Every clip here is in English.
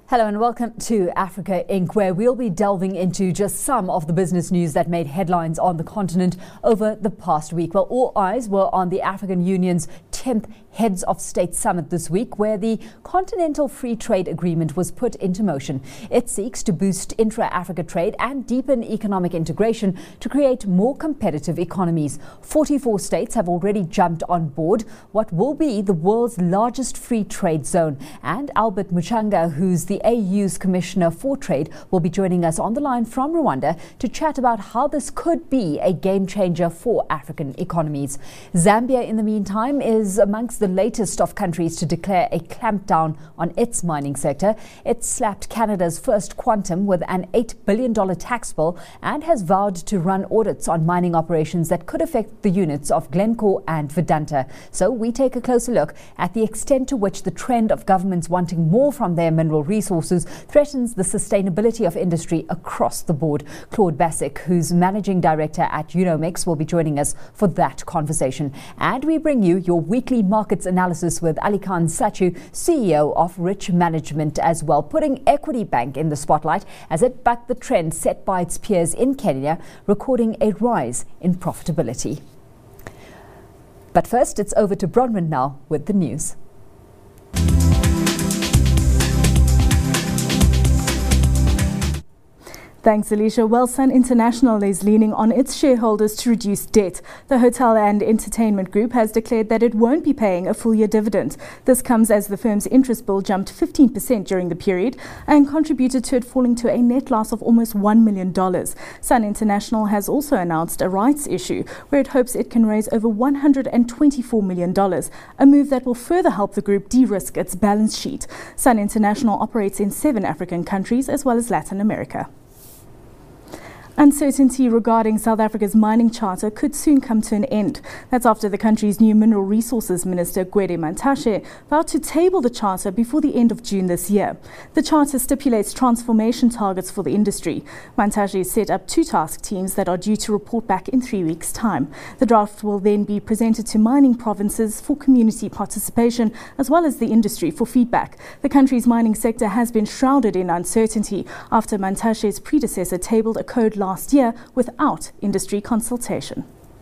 Hello and welcome to Africa Inc., where we'll be delving into just some of the business news that made headlines on the continent over the past week. Well, all eyes were on the African Union's 10th Heads of State Summit this week, where the Continental Free Trade Agreement was put into motion. It seeks to boost intra-Africa trade and deepen economic integration to create more competitive economies. 44 states have already jumped on board what will be the world's largest free trade zone. And Albert Muchanga, who's the AU's Commissioner for Trade, will be joining us on the line from Rwanda to chat about how this could be a game changer for African economies. Zambia, in the meantime, is amongst the latest of countries to declare a clampdown on its mining sector. It slapped Canada's First Quantum with an $8 billion tax bill and has vowed to run audits on mining operations that could affect the units of Glencore and Vedanta. So we take a closer look at the extent to which the trend of governments wanting more from their mineral resources threatens the sustainability of industry across the board. Claude Bassick, who's managing director at Unomix, will be joining us for that conversation. And we bring you your weekly markets analysis with Alikan Sachu, CEO of Rich Management as well, putting Equity Bank in the spotlight as it bucked the trend set by its peers in Kenya, recording a rise in profitability. But first, it's over to Bronwyn now with the news. Thanks, Alicia. Well, Sun International is leaning on its shareholders to reduce debt. The hotel and entertainment group has declared that it won't be paying a full-year dividend. This comes as the firm's interest bill jumped 15% during the period and contributed to it falling to a net loss of almost $1 million. Sun International has also announced a rights issue where it hopes it can raise over $124 million, a move that will further help the group de-risk its balance sheet. Sun International operates in 7 African countries as well as Latin America. Uncertainty regarding South Africa's mining charter could soon come to an end. That's after the country's new Mineral Resources Minister, Gwede Mantashe, vowed to table the charter before the end of June this year. The charter stipulates transformation targets for the industry. Mantashe set up 2 task teams that are due to report back in 3 weeks' time. The draft will then be presented to mining provinces for community participation, as well as the industry for feedback. The country's mining sector has been shrouded in uncertainty after Mantashe's predecessor tabled a code last year without industry consultation.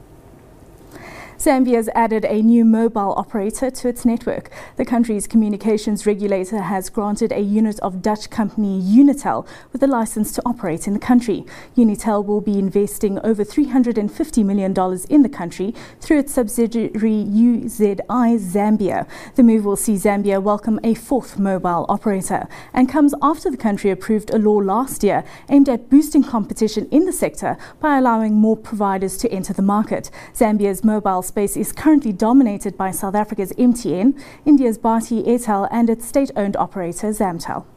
Zambia has added a new mobile operator to its network. The country's communications regulator has granted a unit of Dutch company Unitel with a license to operate in the country. Unitel will be investing over $350 million in the country through its subsidiary UZI Zambia. The move will see Zambia welcome a 4th mobile operator and comes after the country approved a law last year aimed at boosting competition in the sector by allowing more providers to enter the market. Zambia's mobile space is currently dominated by South Africa's MTN, India's Bharti Airtel and its state-owned operator Zamtel.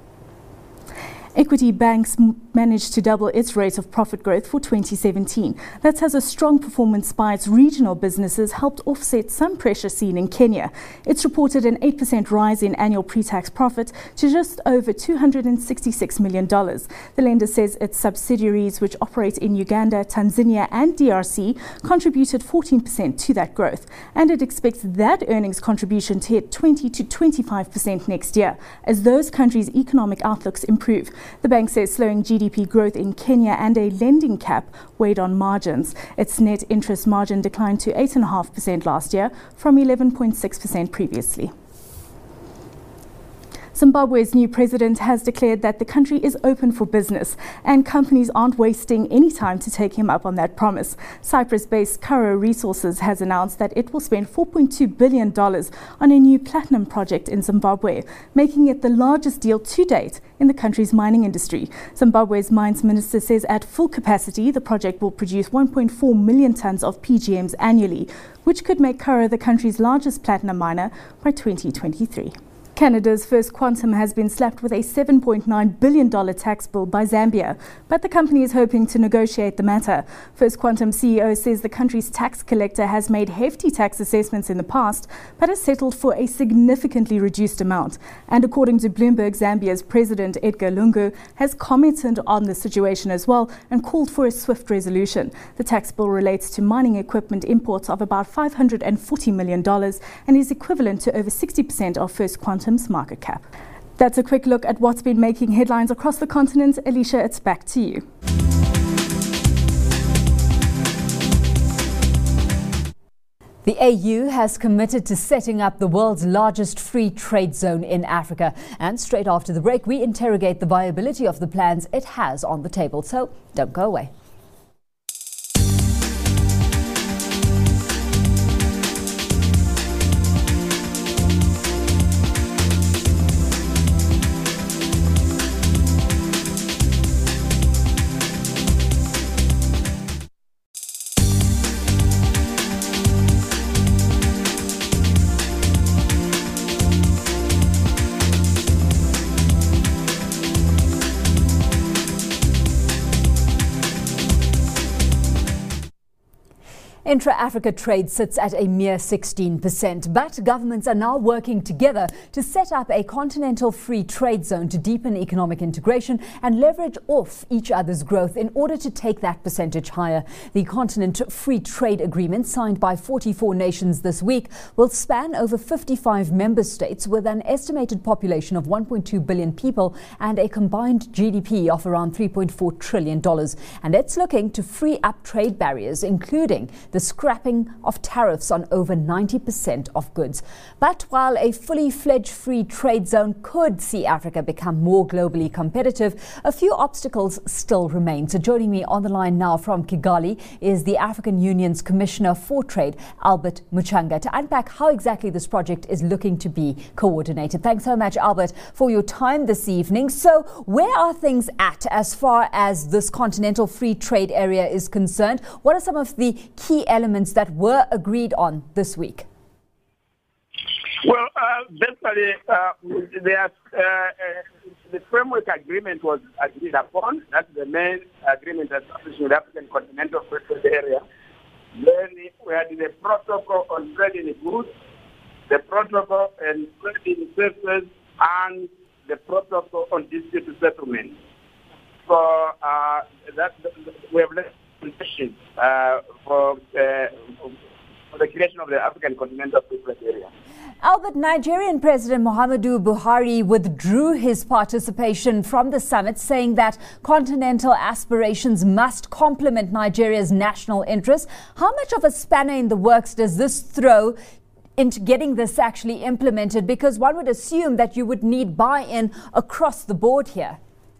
Equity Banks managed to double its rate of profit growth for 2017. That has a strong performance by its regional businesses helped offset some pressure seen in Kenya. It's reported an 8% rise in annual pre-tax profit to just over $266 million. The lender says its subsidiaries, which operate in Uganda, Tanzania and DRC, contributed 14% to that growth. And it expects that earnings contribution to hit 20 to 25% next year as those countries' economic outlooks improve. The bank says slowing GDP growth in Kenya and a lending cap weighed on margins. Its net interest margin declined to 8.5% last year from 11.6% previously. Zimbabwe's new president has declared that the country is open for business and companies aren't wasting any time to take him up on that promise. Cyprus-based Curragh Resources has announced that it will spend $4.2 billion on a new platinum project in Zimbabwe, making it the largest deal to date in the country's mining industry. Zimbabwe's mines minister says at full capacity, the project will produce 1.4 million tons of PGMs annually, which could make Curragh the country's largest platinum miner by 2023. Canada's First Quantum has been slapped with a $7.9 billion tax bill by Zambia, but the company is hoping to negotiate the matter. First Quantum CEO says the country's tax collector has made hefty tax assessments in the past, but has settled for a significantly reduced amount. And according to Bloomberg, Zambia's President Edgar Lungu has commented on the situation as well and called for a swift resolution. The tax bill relates to mining equipment imports of about $540 million and is equivalent to over 60% of First Quantum's market cap. That's a quick look at what's been making headlines across the continent. Alicia, it's back to you. The AU has committed to setting up the world's largest free trade zone in Africa. And straight after the break, we interrogate the viability of the plans it has on the table. So don't go away. Intra-Africa trade sits at a mere 16%, but governments are now working together to set up a continental free trade zone to deepen economic integration and leverage off each other's growth in order to take that percentage higher. The Continent Free Trade Agreement, signed by 44 nations this week, will span over 55 member states with an estimated population of 1.2 billion people and a combined GDP of around $3.4 trillion. And it's looking to free up trade barriers, including the scrapping of tariffs on over 90% of goods. But while a fully fledged free trade zone could see Africa become more globally competitive, a few obstacles still remain. So joining me on the line now from Kigali is the African Union's Commissioner for Trade, Albert Muchanga, to unpack how exactly this project is looking to be coordinated. Thanks so much, Albert, for your time this evening. So where are things at as far as this continental free trade area is concerned? What are some of the key elements that were agreed on this week? Well, basically, the framework agreement was agreed upon. That's the main agreement establishing the African Continental Free Trade Area. Then we had the protocol on trade in goods, the protocol on trade in services, and the protocol on dispute settlement. So we have left for the creation of the African Continental Free Trade Area. Albert, Nigerian President Muhammadu Buhari withdrew his participation from the summit, saying that continental aspirations must complement Nigeria's national interests. How much of a spanner in the works does this throw into getting this actually implemented? Because one would assume that you would need buy-in across the board here.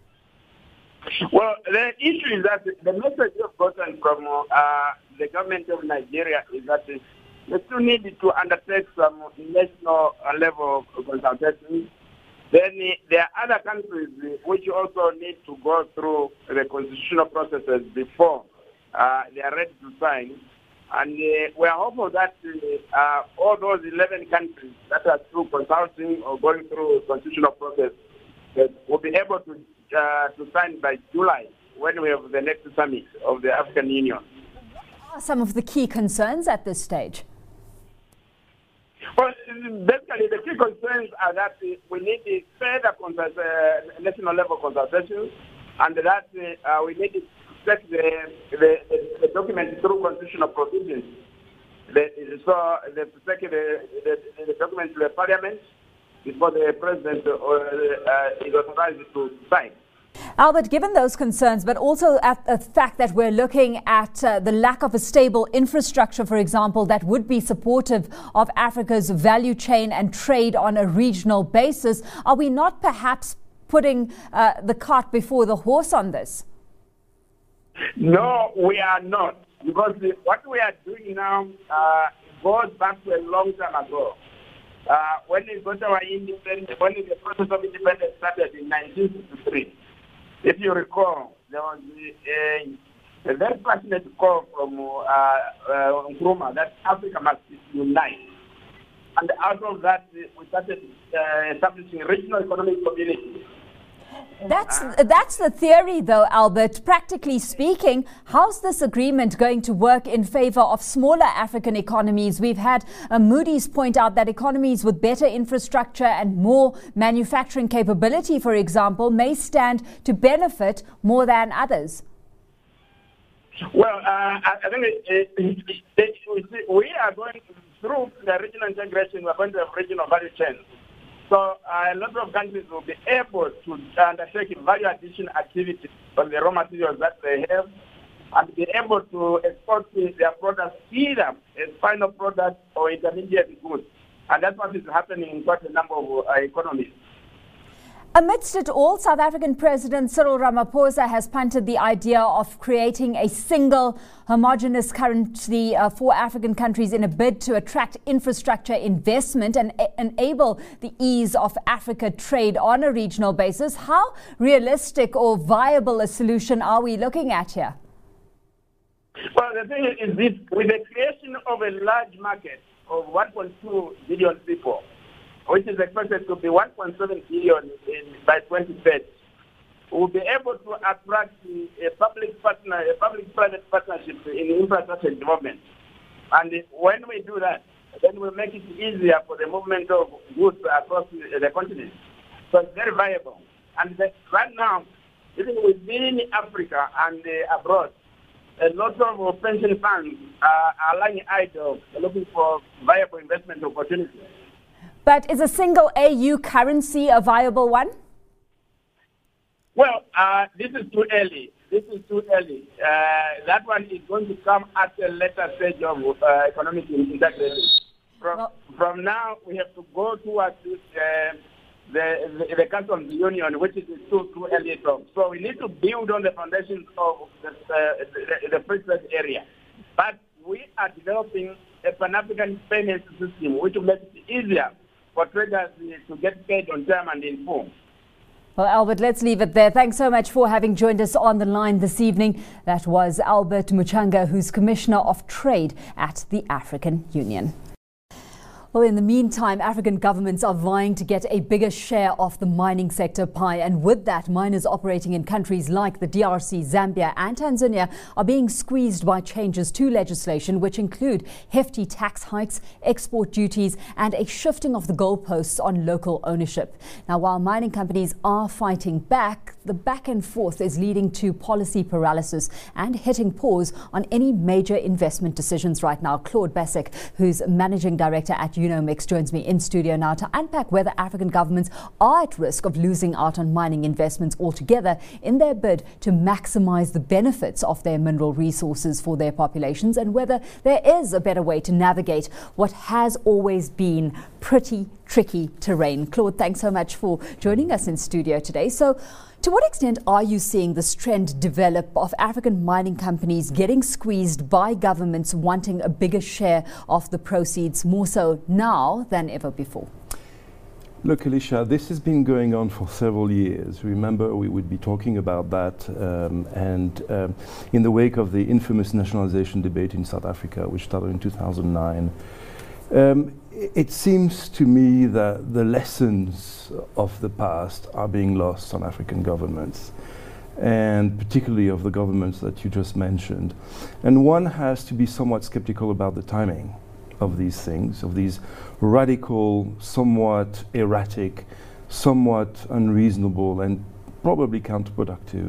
Well, the issue is that the message you've gotten from the government of Nigeria is that they still need to undertake some national level consultations. Then there are other countries which also need to go through the constitutional processes before they are ready to sign. And we are hopeful that all those 11 countries that are through consulting or going through constitutional process will be able to sign by July, when we have the next summit of the African Union. What are some of the key concerns at this stage? Well, basically, the key concerns are that we need further national level consultations, and that we need to take the document through constitutional proceedings. So they take the document to the parliament before the president is authorized to sign. Albert, given those concerns, but also at the fact that we're looking at the lack of a stable infrastructure, for example, that would be supportive of Africa's value chain and trade on a regional basis, are we not perhaps putting the cart before the horse on this? No, we are not. Because what we are doing now goes back to a long time ago. When we got our independence, when the process of independence started in 1963, if you recall, there was a very passionate call from Nkrumah that Africa must unite. And out of that, we started establishing regional economic communities. That's the theory, though, Albert. Practically speaking, how's this agreement going to work in favor of smaller African economies? We've had Moody's point out that economies with better infrastructure and more manufacturing capability, for example, may stand to benefit more than others. Well, I think we are going through the regional integration. We are going to have regional value chains. So a lot of countries will be able to undertake value addition activities on the raw materials that they have and be able to export their products either as final products or intermediate goods. And that's what is happening in quite a number of economies. Amidst it all, South African President Cyril Ramaphosa has punted the idea of creating a single homogeneous currency for African countries in a bid to attract infrastructure investment and enable the ease of Africa trade on a regional basis. How realistic or viable a solution are we looking at here? Well, the thing is this, with the creation of a large market of 1.2 billion people, which is expected to be 1.7 billion by 2030, we'll be able to attract a public-private partnership in infrastructure development. And when we do that, then we'll make it easier for the movement of goods across the continent. So it's very viable. And right now, even within Africa and abroad, a lot of pension funds are lying idle, looking for viable investment opportunities. But is a single AU currency a viable one? Well, this is too early. That one is going to come at a later stage of economic integration. From now, we have to go towards the customs union, which is too early. So we need to build on the foundations of the free trade area. But we are developing a Pan-African payment system, which will make it easier for traders to get paid on time and in full. Well, Albert, let's leave it there. Thanks so much for having joined us on the line this evening. That was Albert Muchanga, who's Commissioner of Trade at the African Union. Well, in the meantime, African governments are vying to get a bigger share of the mining sector pie. And with that, miners operating in countries like the DRC, Zambia and Tanzania are being squeezed by changes to legislation, which include hefty tax hikes, export duties and a shifting of the goalposts on local ownership. Now, while mining companies are fighting back, the back and forth is leading to policy paralysis and hitting pause on any major investment decisions right now. Claude Bassek, who's Managing Director at Unomix, joins me in studio now to unpack whether African governments are at risk of losing out on mining investments altogether in their bid to maximize the benefits of their mineral resources for their populations, and whether there is a better way to navigate what has always been pretty tricky terrain. Claude, thanks so much for joining us in studio today. So, to what extent are you seeing this trend develop of African mining companies getting squeezed by governments wanting a bigger share of the proceeds, more so now than ever before? Look, Alicia, this has been going on for several years. Remember, we would be talking about that in the wake of the infamous nationalization debate in South Africa, which started in 2009. It seems to me that the lessons of the past are being lost on African governments, and particularly of the governments that you just mentioned. And one has to be somewhat skeptical about the timing of these things, of these radical, somewhat erratic, somewhat unreasonable and probably counterproductive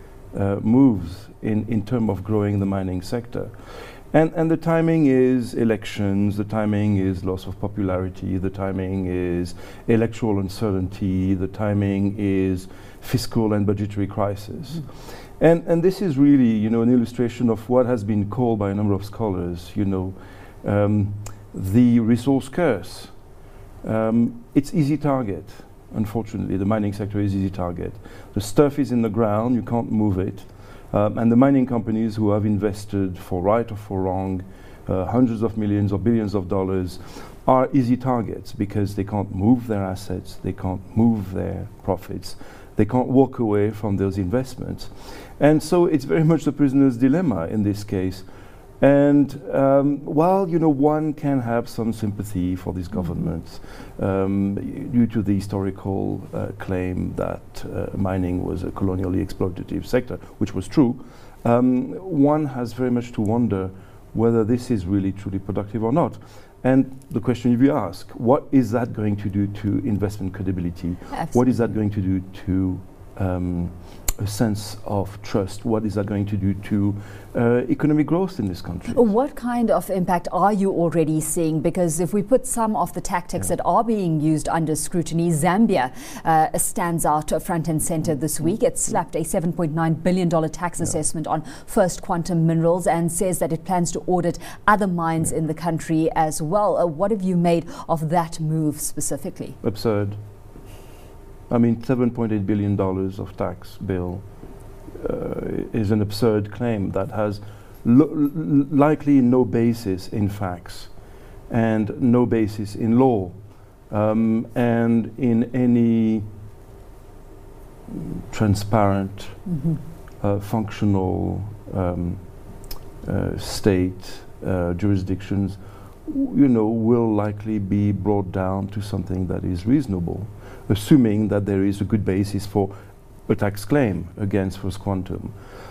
moves in terms of growing the mining sector. And the timing is elections, the timing is loss of popularity, the timing is electoral uncertainty, the timing is fiscal and budgetary crisis. And this is really, an illustration of what has been called by a number of scholars, the resource curse. It's easy target, unfortunately. The mining sector is easy target. The stuff is in the ground, you can't move it. And the mining companies who have invested for right or for wrong hundreds of millions or billions of dollars are easy targets because they can't move their assets, they can't move their profits, they can't walk away from those investments. And so it's very much the prisoner's dilemma in this case. And while, one can have some sympathy for these governments due to the historical claim that mining was a colonially exploitative sector, which was true, one has very much to wonder whether this is really truly productive or not. And the question you ask, what is that going to do to investment credibility? Absolutely. What is that going to do to a sense of trust. What is that going to do to economic growth in this country? What kind of impact are you already seeing? Because if we put some of the tactics that are being used under scrutiny, Zambia stands out front and center this week. It slapped a $7.9 billion tax assessment on First Quantum Minerals and says that it plans to audit other mines in the country as well. What have you made of that move specifically? Absurd. I mean, $7.8 billion of tax bill is an absurd claim that has likely no basis in facts and no basis in law and in any transparent, functional state jurisdictions, will likely be brought down to something that is reasonable, assuming that there is a good basis for a tax claim against First Quantum.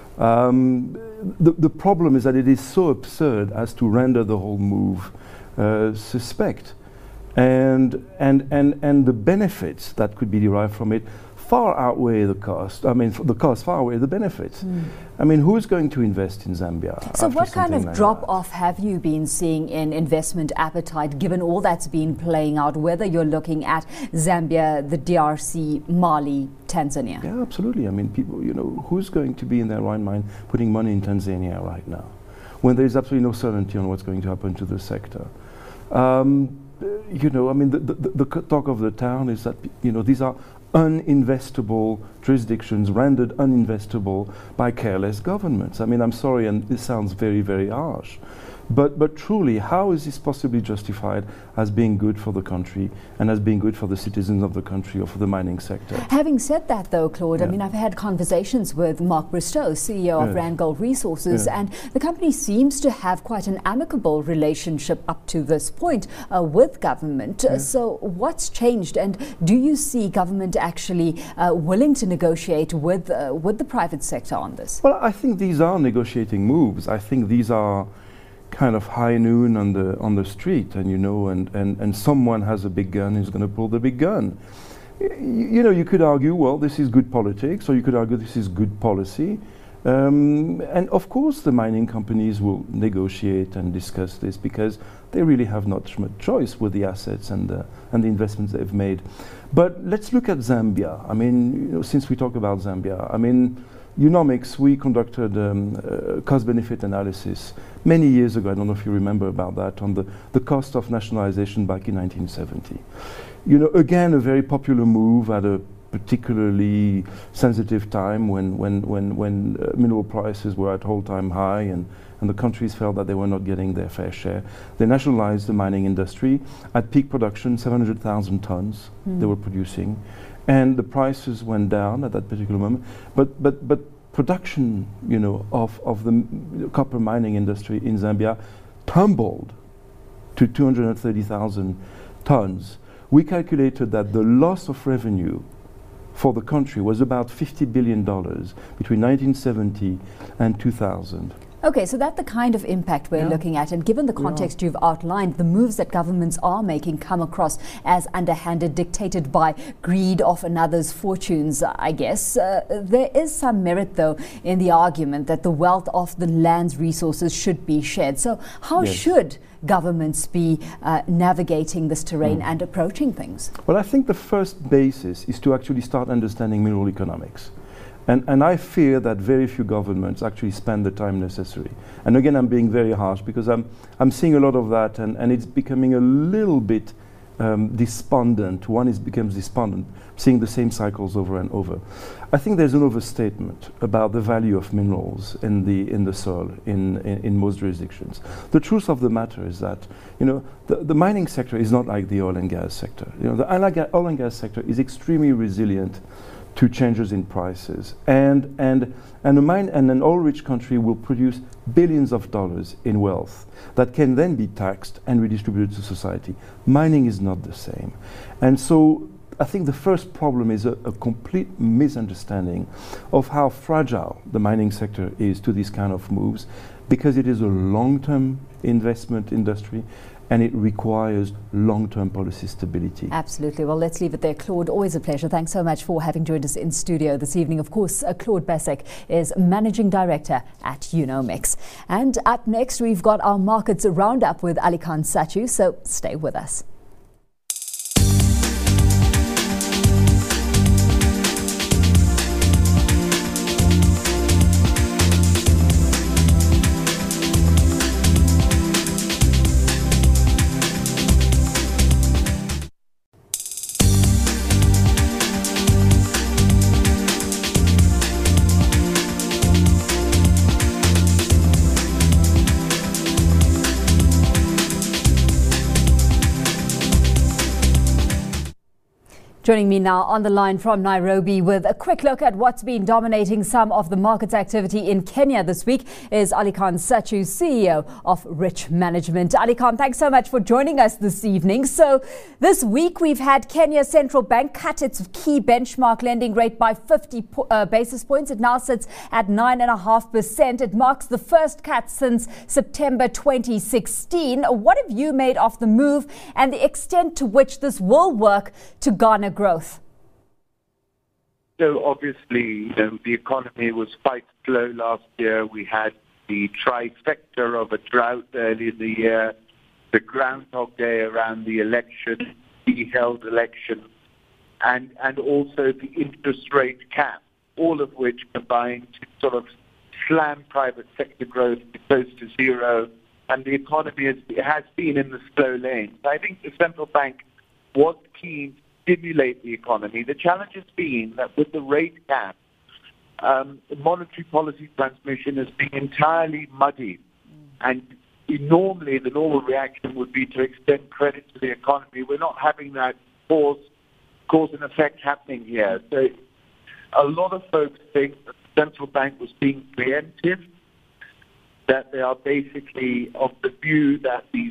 The problem is that it is so absurd as to render the whole move suspect, and the benefits that could be derived from it far outweigh the cost. I mean, the cost far outweigh the benefits. I mean, who's going to invest in Zambia? So what kind of drop-off have you been seeing in investment appetite, given all that's been playing out, whether you're looking at Zambia, the DRC, Mali, Tanzania? Yeah, absolutely. I mean, people, who's going to be in their right mind putting money in Tanzania right now, when there is absolutely no certainty on what's going to happen to the sector? I mean, the talk of the town is that, these are uninvestable jurisdictions rendered uninvestable by careless governments. I mean, I'm sorry, and this sounds very, very harsh, but truly, how is this possibly justified as being good for the country and as being good for the citizens of the country or for the mining sector? Having said that, though, Claude, I mean, I've had conversations with Mark Bristow, CEO of Randgold Resources, and the company seems to have quite an amicable relationship up to this point with government. So what's changed, and do you see government actually willing to negotiate with the private sector on this? Well, I think these are negotiating moves. I think these are kind of high noon on the street, and someone has a big gun who's going to pull the big gun. You could argue, well, this is good politics, or you could argue this is good policy. And of course the mining companies will negotiate and discuss this because they really have not much choice with the assets and the investments they've made. But let's look at Zambia. I mean, since we talk about Zambia, I mean, Unomics, we conducted a cost-benefit analysis many years ago. I don't know if you remember about that, on the cost of nationalization back in 1970. Again, a very popular move at a particularly sensitive time when mineral prices were at all-time high and the countries felt that they were not getting their fair share. They nationalized the mining industry. At peak production, 700,000 tons they were producing. And the prices went down at that particular moment, but production, of the copper mining industry in Zambia tumbled to 230,000 tons. We calculated that the loss of revenue for the country was about $50 billion between 1970 and 2000. Okay, so that's the kind of impact we're looking at, and given the context you've outlined, the moves that governments are making come across as underhanded, dictated by greed of another's fortunes, I guess. There is some merit, though, in the argument that the wealth of the land's resources should be shared. So how should governments be navigating this terrain and approaching things? Well, I think the first basis is to actually start understanding mineral economics. And I fear that very few governments actually spend the time necessary. And again, I'm being very harsh because I'm seeing a lot of that, and it's becoming a little bit despondent. Becomes despondent, seeing the same cycles over and over. I think there's an overstatement about the value of minerals in the soil in most jurisdictions. The truth of the matter is that the mining sector is not like the oil and gas sector. The oil and gas sector is extremely resilient to changes in prices, and an oil-rich country will produce billions of dollars in wealth that can then be taxed and redistributed to society. Mining is not the same, and so I think the first problem is a complete misunderstanding of how fragile the mining sector is to these kind of moves, because it is a long-term investment industry, and it requires long-term policy stability. Absolutely. Well, let's leave it there. Claude, always a pleasure. Thanks so much for having joined us in studio this evening. Of course, Claude Besek is Managing Director at Unomix. And up next, we've got our markets roundup with Alikan Sachu, so stay with us. Joining me now on the line from Nairobi with a quick look at what's been dominating some of the markets activity in Kenya this week is Alikan Sachu, CEO of Rich Management. Alikan, thanks so much for joining us this evening. So this week we've had Kenya Central Bank cut its key benchmark lending rate by 50 basis points. It now sits at 9.5%. It marks the first cut since September 2016. What have you made of the move and the extent to which this will work to garner growth? So obviously, the economy was quite slow last year. We had the trifecta of a drought early in the year, the Groundhog Day around the election, the held election, and also the interest rate cap, all of which combined to sort of slam private sector growth to close to zero, and the economy has been in the slow lane. So I think the central bank was keen to stimulate the economy. The challenge has been that with the rate cap, the monetary policy transmission has been entirely muddied. And normally, the normal reaction would be to extend credit to the economy. We're not having that cause and effect happening here. So a lot of folks think that the central bank was being preemptive, that they are basically of the view that the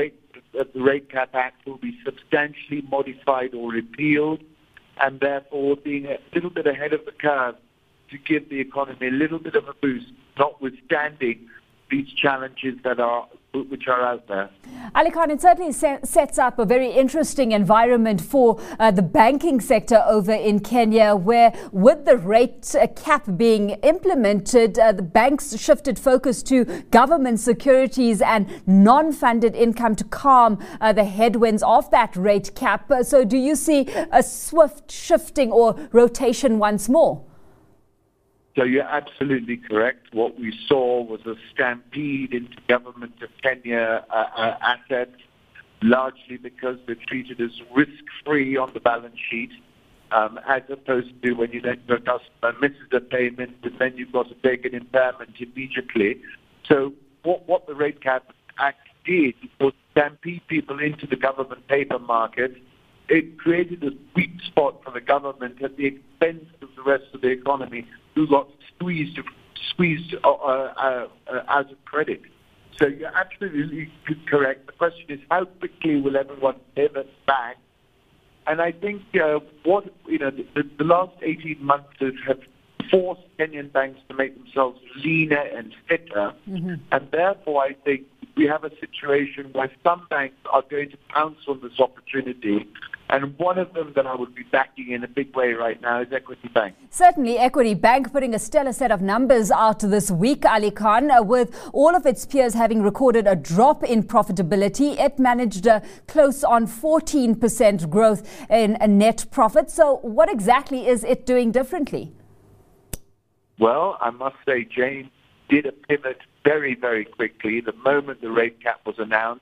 Rate Cap Act will be substantially modified or repealed, and therefore being a little bit ahead of the curve to give the economy a little bit of a boost, notwithstanding these challenges which are out there. Alikan, it certainly sets up a very interesting environment for the banking sector over in Kenya, where with the rate cap being implemented, the banks shifted focus to government securities and non-funded income to calm the headwinds of that rate cap. So do you see a swift shifting or rotation once more? So you're absolutely correct. What we saw was a stampede into government of Kenya assets, largely because they're treated as risk-free on the balance sheet, as opposed to when you then your customer misses a payment and then you've got to take an impairment immediately. So what the Rate Cap Act did was stampede people into the government paper market. It created a sweet spot for the government at the expense of the rest of the economy, who got squeezed out of credit. So you're absolutely correct. The question is, how quickly will everyone pivot back? And I think the last 18 months have forced Kenyan banks to make themselves leaner and fitter, and therefore I think we have a situation where some banks are going to pounce on this opportunity. And one of them that I would be backing in a big way right now is Equity Bank. Certainly, Equity Bank putting a stellar set of numbers out this week, Alikan, with all of its peers having recorded a drop in profitability. It managed close on 14% growth in a net profit. So what exactly is it doing differently? Well, I must say James did a pivot very, very quickly. The moment the rate cap was announced,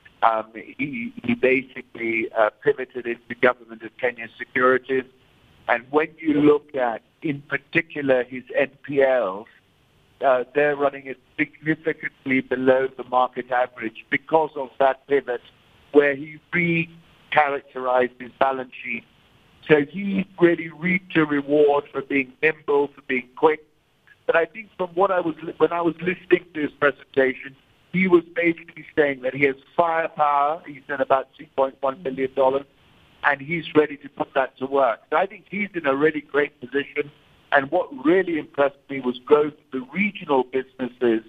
he basically pivoted into government of Kenya securities. And when you look at, in particular, his NPLs, they're running it significantly below the market average because of that pivot where he re-characterized his balance sheet. So he really reaped a reward for being nimble, for being quick. But I think from when I was listening to his presentation, he was basically saying that he has firepower. He said about $2.1 billion, and he's ready to put that to work. So I think he's in a really great position. And what really impressed me was growth of the regional businesses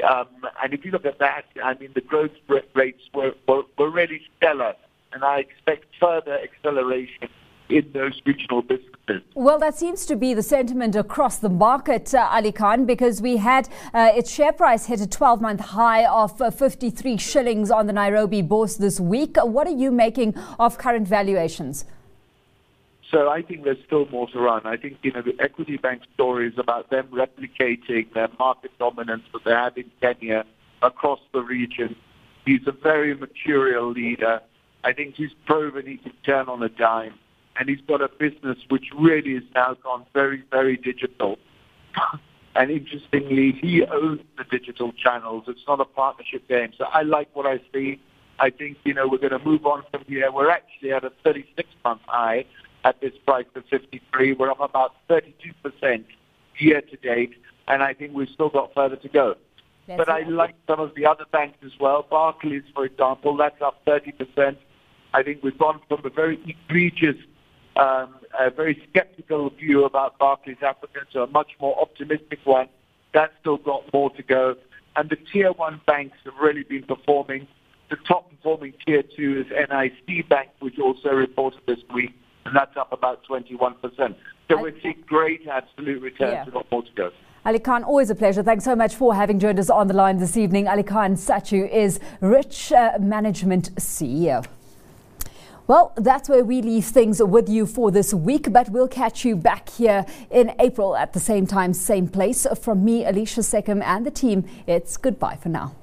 And if you look at that, I mean, the growth rates were really stellar, and I expect further acceleration in those regional businesses. Well, that seems to be the sentiment across the market, Ali Khan, because we had its share price hit a 12-month high of 53 shillings on the Nairobi Bourse this week. What are you making of current valuations? So I think there's still more to run. I think, the Equity Bank story is about them replicating their market dominance that they have in Kenya across the region. He's a very material leader. I think he's proven he can turn on a dime. And he's got a business which really has now gone very, very digital. And interestingly, he owns the digital channels. It's not a partnership game. So I like what I see. I think, we're going to move on from here. We're actually at a 36-month high at this price of 53. We're up about 32% year to date. And I think we've still got further to go. But I like some of the other banks as well. Barclays, for example, that's up 30%. I think we've gone from a very egregious, a very skeptical view about Barclays Africa to a much more optimistic one. That's still got more to go. And the Tier 1 banks have really been performing. The top performing Tier 2 is NIC Bank, which also reported this week, and that's up about 21%. So we're seeing great absolute returns and got more to go. Ali Khan, always a pleasure. Thanks so much for having joined us on the line this evening. Ali Khan Sachu is Rich Management CEO. Well, that's where we leave things with you for this week, but we'll catch you back here in April at the same time, same place. From me, Alicia Seckham, and the team, it's goodbye for now.